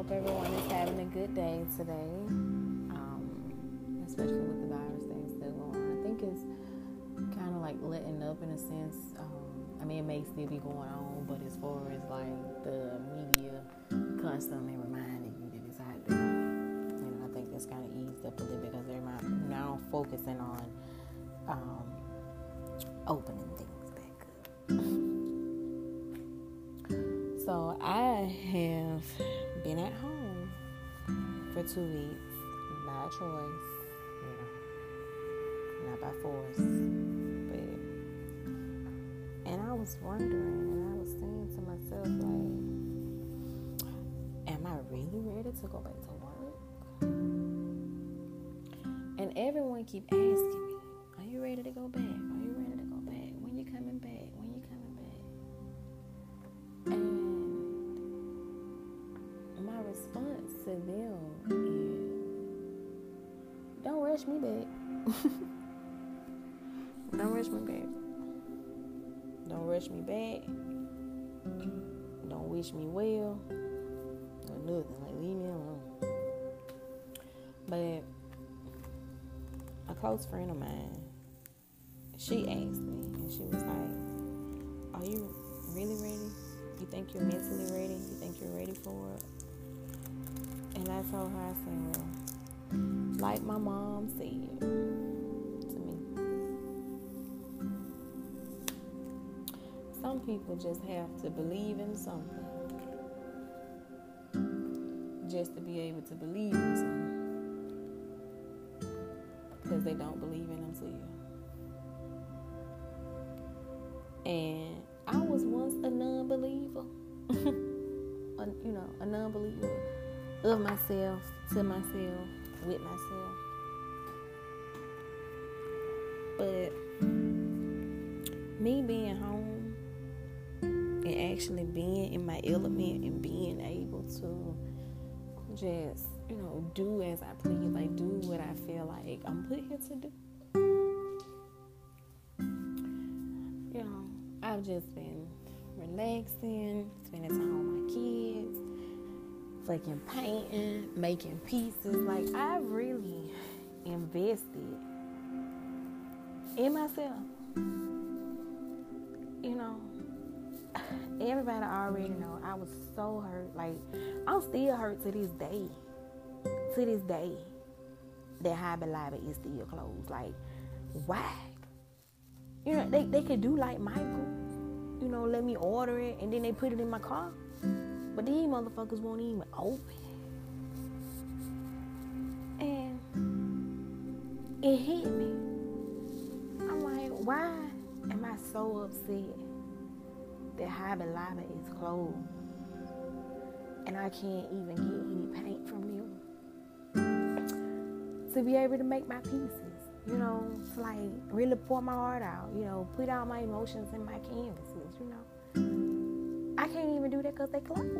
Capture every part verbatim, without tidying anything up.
everyone is having a good day today, um, especially with the virus thing still going on. I think it's kind of like letting up in a sense. Um, I mean, it may still be going on, but as far as like the media constantly reminding you that it's out there, you know, I think that's kind of eased up a little bit because they're now focusing on um, opening things back up. So I have been at home for two weeks, by choice, you know, not by force, but, and I was wondering, and I was saying to myself, like, am I really ready to go back to work? And everyone keep asking me, are you ready to go back? Are you ready to go back? When you coming back? When you coming back? And my response to them is, don't rush me back. Don't rush me back. Don't rush me back. Don't wish me well. Or nothing. Like, leave me alone. But a close friend of mine, she asked me, and she was like, are you really ready? You think you're mentally ready? You think you're ready for it? And I told her, I said, well, like my mom said to me, some people just have to believe in something just to be able to believe in something because they don't believe in themselves. And I was once a non-believer, a, you know, a non-believer of myself, to myself, with myself. But me being home and actually being in my element and being able to just, you know, do as I please, like do what I feel like I'm put here to do. You know, I've just been relaxing, spending time with my kids, fucking painting, making pieces. Like, I really invested in myself. You know, everybody already know I was so hurt. Like, I'm still hurt to this day. To this day, that Hobby Lobby is still closed. Like, why? You know, they, they could do like Michael. You know, let me order it and then they put it in my car. But these motherfuckers won't even open. And it hit me. I'm like, why am I so upset that Hobby Lobby is closed and I can't even get any paint from them to be able to make my pieces? You know, to like really pour my heart out, you know, put out my emotions in my canvases, you know. I can't even do that because they closed.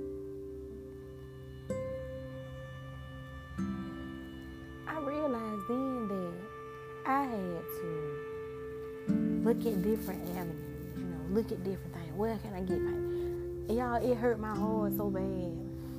I realized then that I had to look at different avenues, you know, look at different things. Where can I get paint? And y'all, it hurt my heart so bad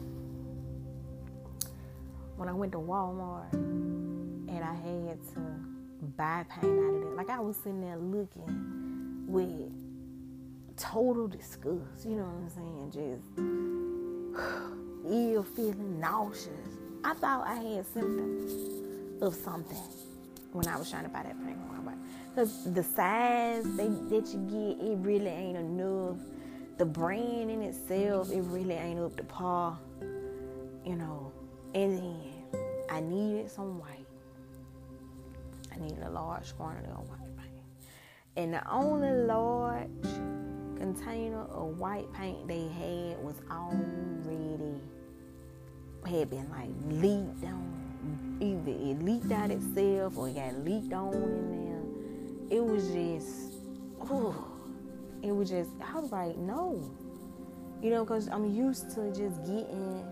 when I went to Walmart and I had to buy paint out of it. Like, I was sitting there looking with total disgust, you know what I'm saying? Just ill feeling, nauseous. I thought I had symptoms of something when I was trying to buy that paint from Walmart. Because the size they, that you get, it really ain't enough. The brand in itself, it really ain't up to par, you know. And then I needed some white. I needed a large quantity of white paint. And the only large container of white paint they had was already, had been like leaked on. Either it leaked out itself or it got leaked on in there. It was just, ooh, it was just, I was like, no. You know, because I'm used to just getting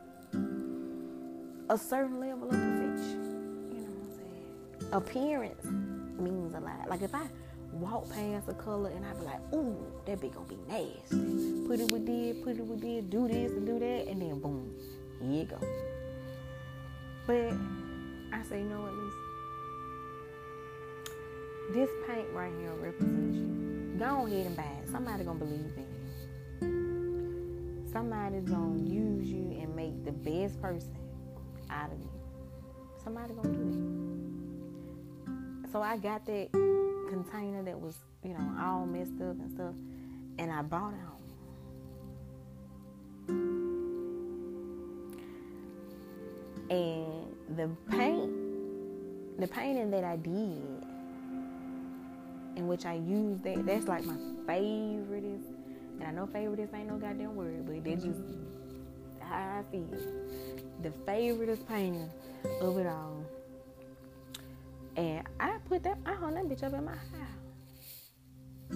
a certain level of perfection. Appearance means a lot. Like, if I walk past a color and I be like, ooh, that bitch gonna be nasty. Put it with this, put it with this, do this and do that, and then boom, here you go. But I say, you know what, Lisa? This paint right here represents you. Go ahead and buy it. Somebody gonna believe in you. Somebody's gonna use you and make the best person out of you. Somebody gonna do that. So I got that container that was, you know, all messed up and stuff, and I brought it home. And the paint, the painting that I did, in which I used that, that's like my favoriteest. And I know favoriteest ain't no goddamn word, but that's just how I feel. The favoriteest painting of it all. And I put that, I hung that bitch up in my house.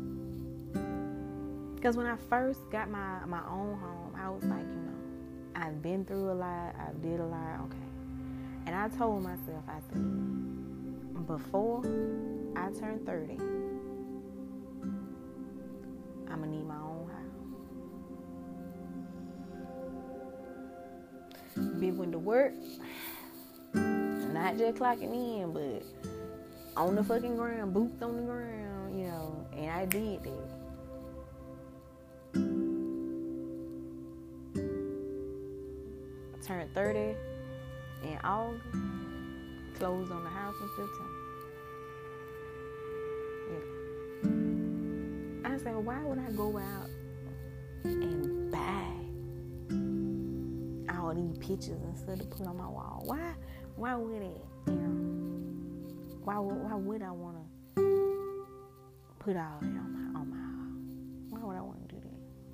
Because when I first got my, my own home, I was like, you know, I've been through a lot, I did a lot, okay. And I told myself, I said, before I turn thirty, I'm gonna need my own house. Be went to work, not just clocking in, but on the fucking ground, boots on the ground, you know, and I did that. Turned thirty in August, closed on the house in September. I said, why would I go out and buy all these pictures instead of put on my wall? Why? Why would it? You know? Why? Why would I want to put all that on my on my wall? Why would I want to do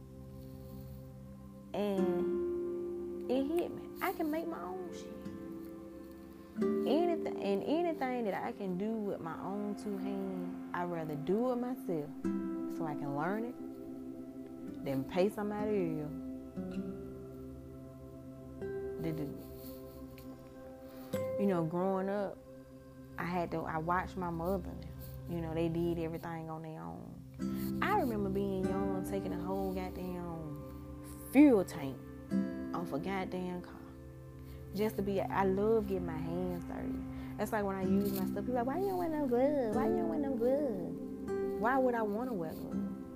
that? And it hit me. I can make my own shit. Anything and anything that I can do with my own two hands, I'd rather do it myself. So I can learn it, then pay somebody else to do it. You know, growing up, I had to, I watched my mother. You know, they did everything on their own. I remember being young, taking a whole goddamn fuel tank off a goddamn car. Just to be, I love getting my hands dirty. That's like when I use my stuff, people are like, why you don't wear no gloves? Why you don't wear no gloves? Why would I want to wear gloves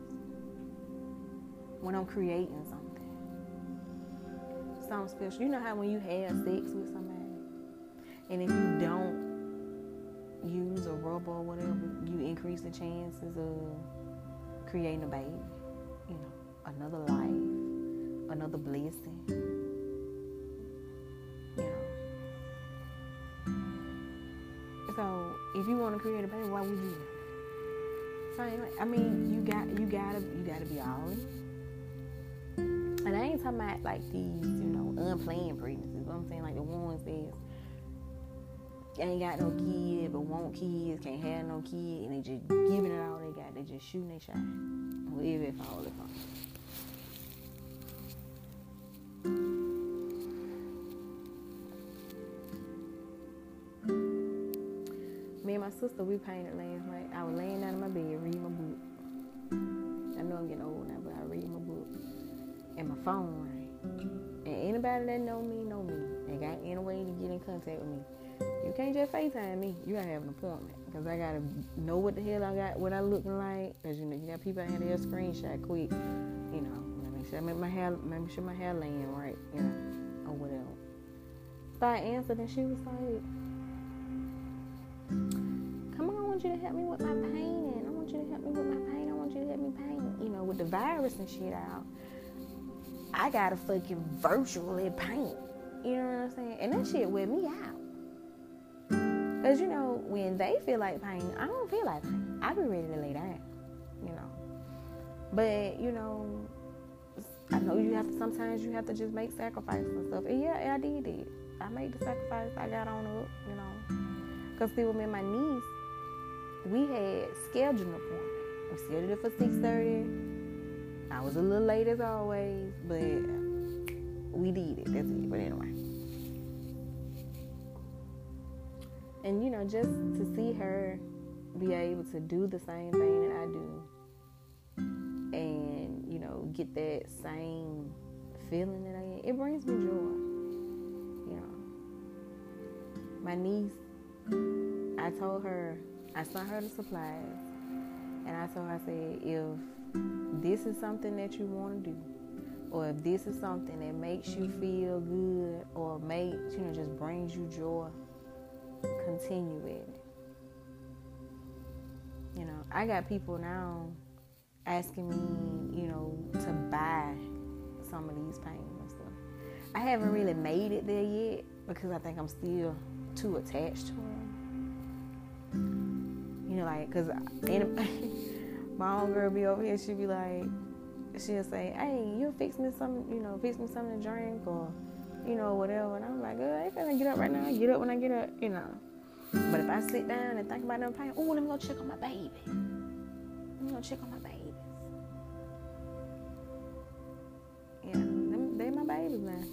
when I'm creating something? Something special. You know how when you have sex with somebody, and if you don't use a rubber or whatever, you increase the chances of creating a baby. You know, another life, another blessing. You know. So if you want to create a baby, why would you? I mean, you got you gotta you gotta be all in. And I ain't talking about like these, you know, unplanned pregnancies. You know what I'm saying? Like the ones that ain't got no kid but want kids, can't have no kid, and they just giving it all they got. They just shooting their shot. Whatever it fall, it fall. Me and my sister, we painted last night. I was laying down in my bed reading my book. I know I'm getting old now, but I read my book. And my phone rang. And anybody that know me, know me. They got any way to get in contact with me. You can't just FaceTime me. You gotta have an appointment. Because I gotta know what the hell I got, what I looking like. Because you know, you got people out here that screenshot quick. You know, make sure I make my hair, make sure my hair laying right, you know, or whatever. So I answered and she was like, come on, I want you to help me with my painting. I want you to help me with my paint. I want you to help me paint. You know, with the virus and shit out, I gotta fucking virtually paint. You know what I'm saying? And that shit wear me out. Because, you know, when they feel like painting, I don't feel like painting. I be ready to lay down, you know. But, you know, I know you have to, sometimes you have to just make sacrifices and stuff. And yeah, I did it. I made the sacrifice. I got on up, you know. Because see, with me and my niece, we had scheduled an appointment. We scheduled it for six thirty. I was a little late as always, but we did it. That's it. But anyway. And, you know, just to see her be able to do the same thing that I do and, you know, get that same feeling that I get, it brings me joy. You know, my niece, I told her, I sent her the supplies, and I told her, I said, if this is something that you want to do, or if this is something that makes you feel good, or makes, you know, just brings you joy, continue with it. You know, I got people now asking me, you know, to buy some of these paintings and stuff. I haven't really made it there yet because I think I'm still too attached to them. You know, like, because my own girl be over here, she be like, she'll say, hey, you fix me some, you know, fix me something to drink or, you know, whatever. And I'm like, girl, I ain't finna get up right now. I get up when I get up, you know. But if I sit down and think about them paintings, oh, let me go check on my baby. Let me go check on my babies. Yeah, them, they my babies now.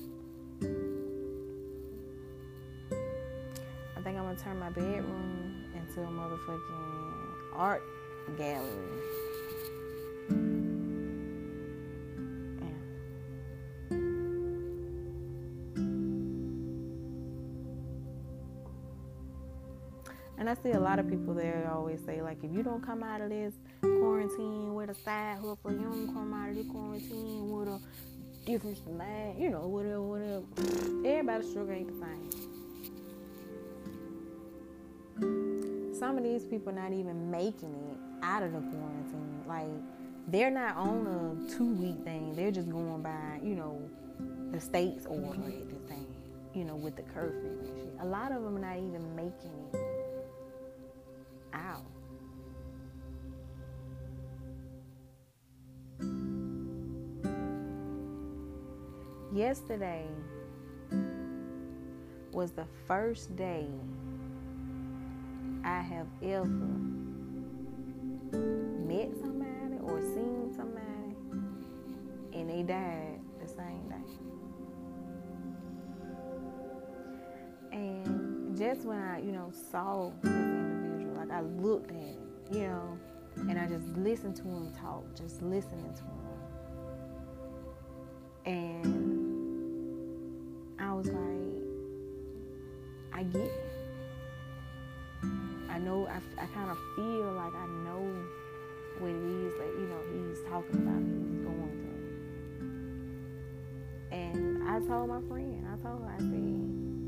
I think I'm gonna turn my bedroom into a motherfucking art gallery. And I see a lot of people there always say, like, if you don't come out of this quarantine with a side hustle, you don't come out of this quarantine with a different smile, you know, whatever, whatever. Everybody's sugar ain't the same. Some of these people not even making it out of the quarantine. Like, they're not on a two-week thing. They're just going by, you know, the state's order at the thing, you know, with the curfew and shit. A lot of them are not even making it out. Yesterday was the first day I have ever met somebody or seen somebody and they died the same day. And just when I, you know, saw this individual, like I looked at him, you know, and I just listened to him talk, just listening to him. And I was like, I get it. I know, I, I kind of feel like I know what it is that, you know, he's talking about, he's going through. And I told my friend, I told her, I said,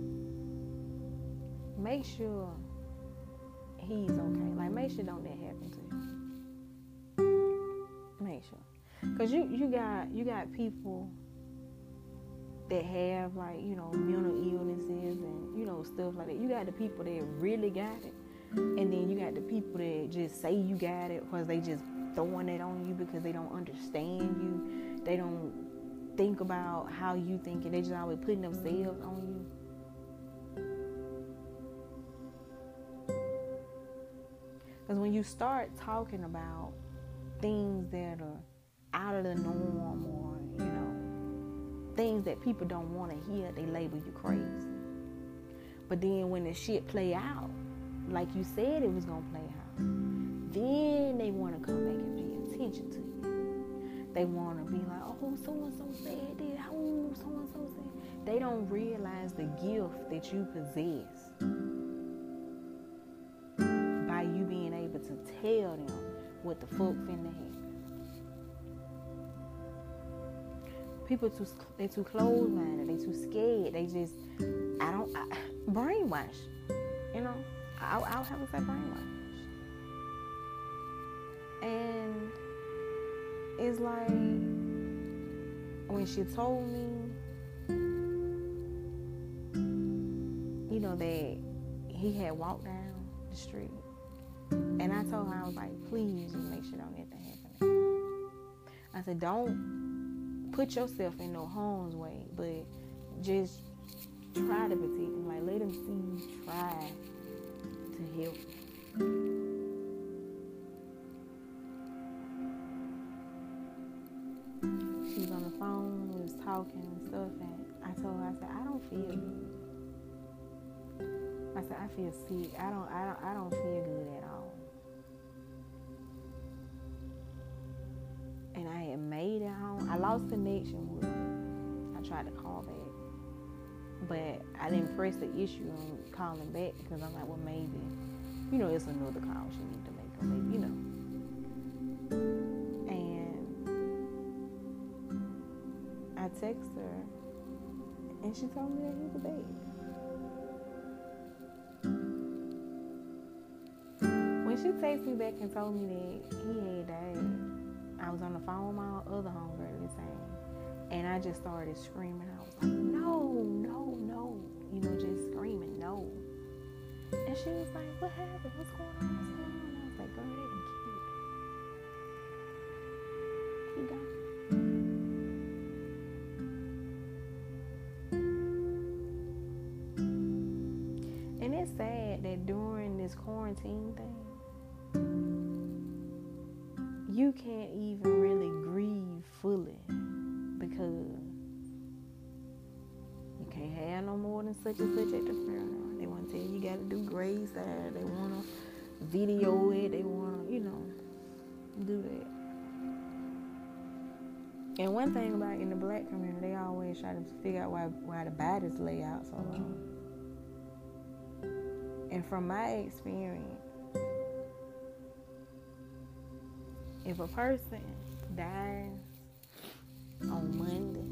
make sure he's okay. Like, make sure don't that happen to you. Make sure. Because you, you got, you got people that have, like, you know, mental illnesses and, you know, stuff like that. You got the people that really got it. And then you got the people that just say you got it because they just throwing it on you because they don't understand you. They don't think about how you think, and they just always putting themselves on you. Because when you start talking about things that are out of the norm or, you know, things that people don't want to hear, they label you crazy. But then when the shit play out, like you said it was going to play out, then they want to come back and pay attention to you. They want to be like, oh, so-and-so said this, oh, so-and-so said. They don't realize the gift that you possess by you being able to tell them what the fuck finna happen. People too, they too closed-minded, they too scared, they just, I don't, I, brainwash, you know? I'll, I'll have to say brainwash. And it's like, when she told me, you know, that he had walked down the street, and I told her, I was like, please just make sure don't let that happen. I said, don't put yourself in no harm's way, but just try to protect him. Like, let him see you try to help. She was on the phone, we was talking and stuff, and I told her, I said, I don't feel good. I said, I feel sick. I don't, I don't, I don't feel good at all. And I had made it home. I lost connection with her. tried to call back. But I didn't press the issue on calling back because I'm like, well, maybe, you know, it's another call she need to make, or maybe, you know. And I text her, and she told me that he was dead. When she texted me back and told me that he had died, I was on the phone with my other homegirl this time, and I just started screaming. I was like, no, no, no, you know, just screaming, no. And she was like, what happened? What's going on? What's going on? And I was like, go ahead and keep it. He gone. And it's sad that during this quarantine thing, you can't even really grieve fully because you can't have no more than such and such at the funeral. They want to tell you, you got to do graveside. They want to video it. They want to, you know, do that. And one thing about in the black community, they always try to figure out why why the bodies lay out so long. And from my experience, if a person dies on Monday,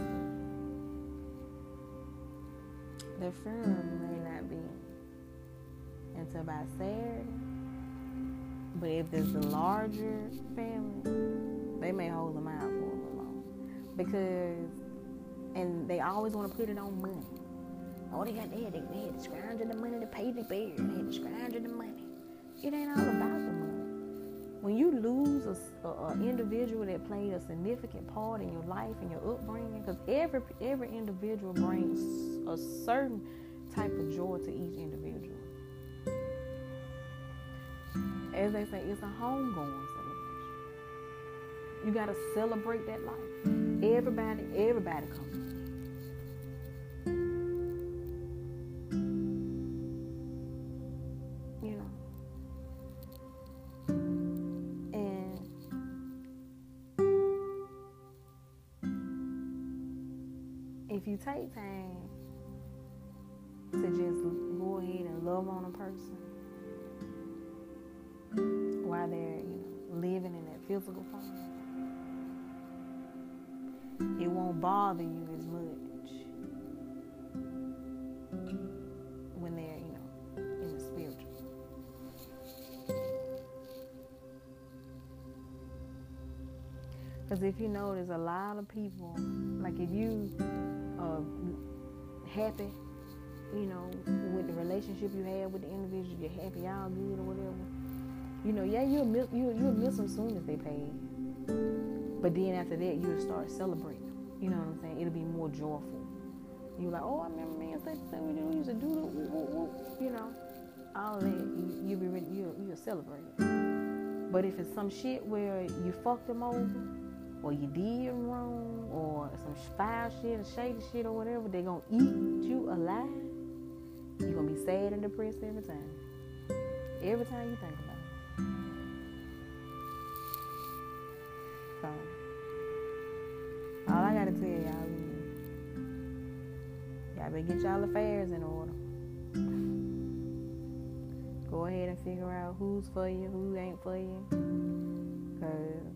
their funeral may not be until by Saturday. But if there's a larger family, they may hold them out for a little long. Because, and they always want to put it on money. Oh, they got they had, they had to scrounge the money to pay the bear. They had to scrounge the money. It ain't all about the money. When you lose a, a, a individual that played a significant part in your life and your upbringing, because every every individual brings a certain type of joy to each individual. As they say, it's a homegoing celebration. You gotta celebrate that life. Everybody, everybody comes. You know. And if you take time to just go ahead and love on a person while they're, you know, living in that physical form, it won't bother you as much when they're, you know, in the spiritual. Because if you know, there's a lot of people, like if you are happy, you know, with the relationship you have with the individual, you're happy, y'all good or whatever, you know, yeah, you'll miss, you'll, you'll miss them soon as they pay. But then after that, you'll start celebrating. You know what I'm saying? It'll be more joyful. You're like, oh, I remember me and such and such, we used to do the whoop, whoop, whoop. You know, all that, you, you'll be ready, you'll, you'll celebrate it. But if it's some shit where you fucked them over, or you did them wrong, or some foul shit or shady shit or whatever, they're going to eat you alive, you're going to be sad and depressed every time. Every time you think about it. So, all I gotta tell y'all is, y'all better get y'all affairs in order. Go ahead and figure out who's for you, who ain't for you. Cause,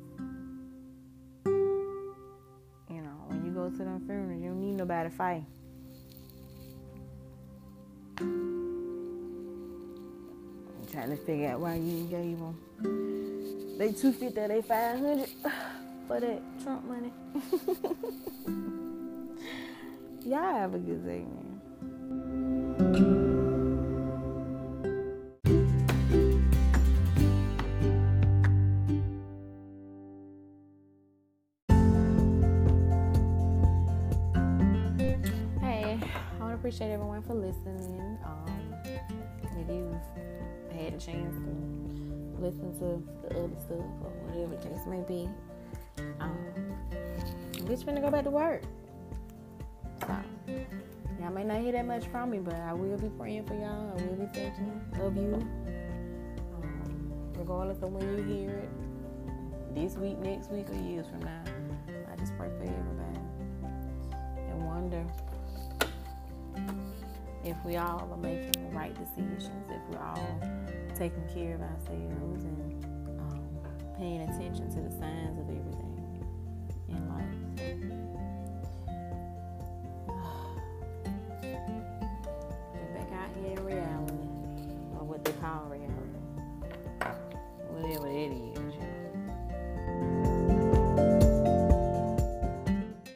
you know, when you go to them funerals, you don't need nobody fighting. I'm trying to figure out why you gave them they two fifty, they five hundred for that Trump money. Y'all have a good day, man. Hey, I want to appreciate everyone for listening. Um, if you've had a chance to listen to the other stuff or whatever the case may be, um, bitch finna go back to work. So, y'all may not hear that much from me, but I will be praying for y'all. I will be thinking of you. Um, regardless of when you hear it, this week, next week, or years from now, I just pray for everybody. And wonder if we all are making the right decisions, if we're all taking care of ourselves and um, paying attention to